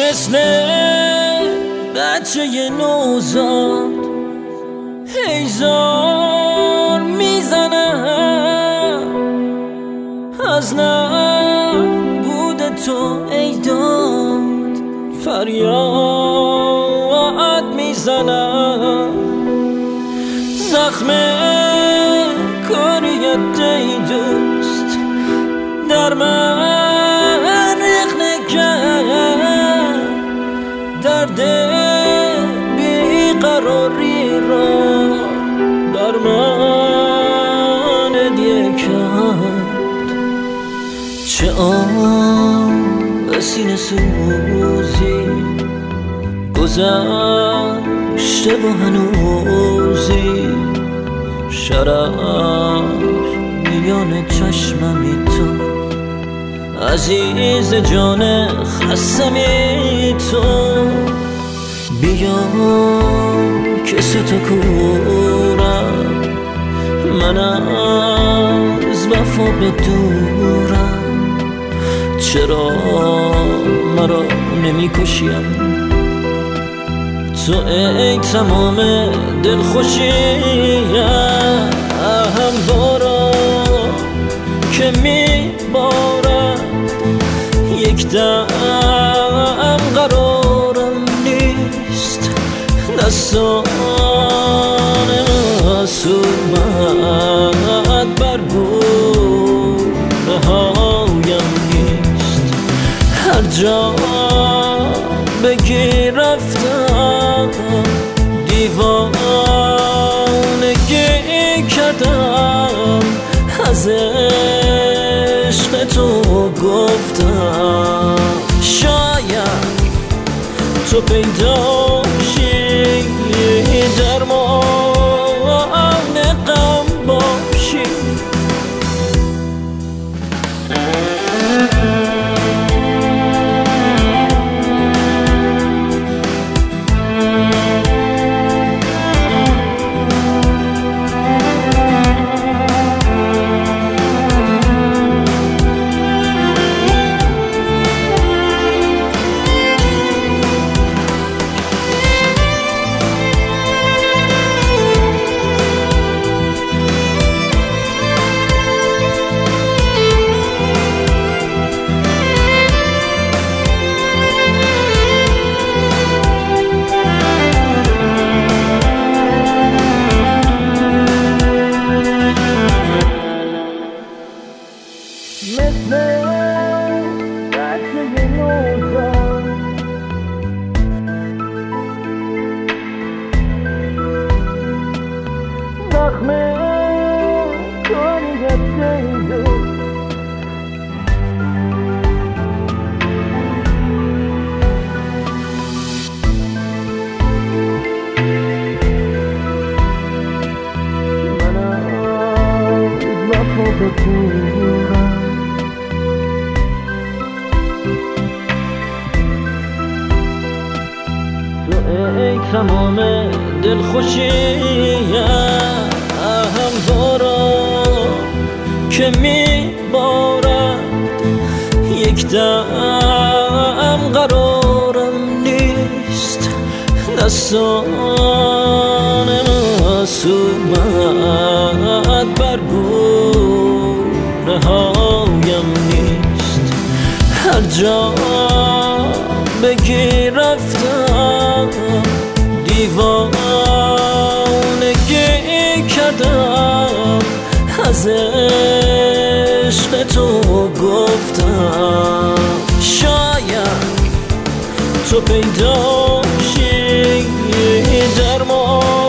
مثل بچه نوزاد هیزار میزنم از نبود تو ای داد فریاد میزنم زخم کاریت ای دوست در من رخنه کرد درد بیقراری را در من هدیه کرد چه آه سینه سوزی گذشته و هنوزی شرر میان چشممی تو عزیز جان خستمی تو بیا که تو کورم من از وفا به دورم چرا مرا نمی کشیم تو ای تمام دلخوشیم باران که می بارد یک دم قرارم نیست دستان معصومت بر گونه هایم نیست هر جا بگی رفتم دیوانگی کردم از عشق تو گفتم شاید تو پیدا شی درمان غم باشی مثل بچه نوزاد زخم کاریت ای دوست من از وفا به دورم ای تمام دلخوشیم باران که می بارد یک دم قرارم نیست دستان معصومت بر گونه هایم نیست هر جا بگی رفتم دیوانگی کردم از عشق تو گفتم شاید تو پیدا شی درمان